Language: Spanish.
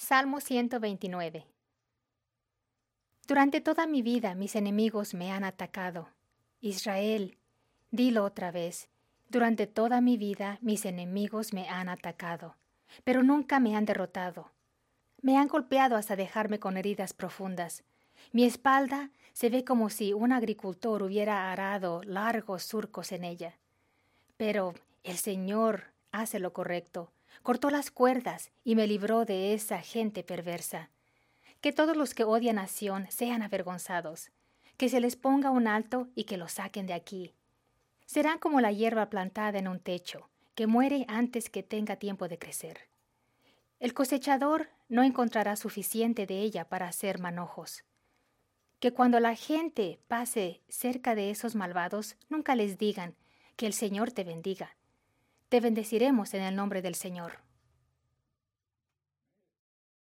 Salmo 129. Durante toda mi vida mis enemigos me han atacado. Israel, dilo otra vez. Durante toda mi vida mis enemigos me han atacado, pero nunca me han derrotado. Me han golpeado hasta dejarme con heridas profundas. Mi espalda se ve como si un agricultor hubiera arado largos surcos en ella. Pero el Señor hace lo correcto. Cortó las cuerdas y me libró de esa gente perversa. Que todos los que odian a Sión sean avergonzados. Que se les ponga un alto y que los saquen de aquí. Serán como la hierba plantada en un techo, que muere antes que tenga tiempo de crecer. El cosechador no encontrará suficiente de ella para hacer manojos. Que cuando la gente pase cerca de esos malvados, nunca les digan que el Señor te bendiga. Te bendeciremos en el nombre del Señor.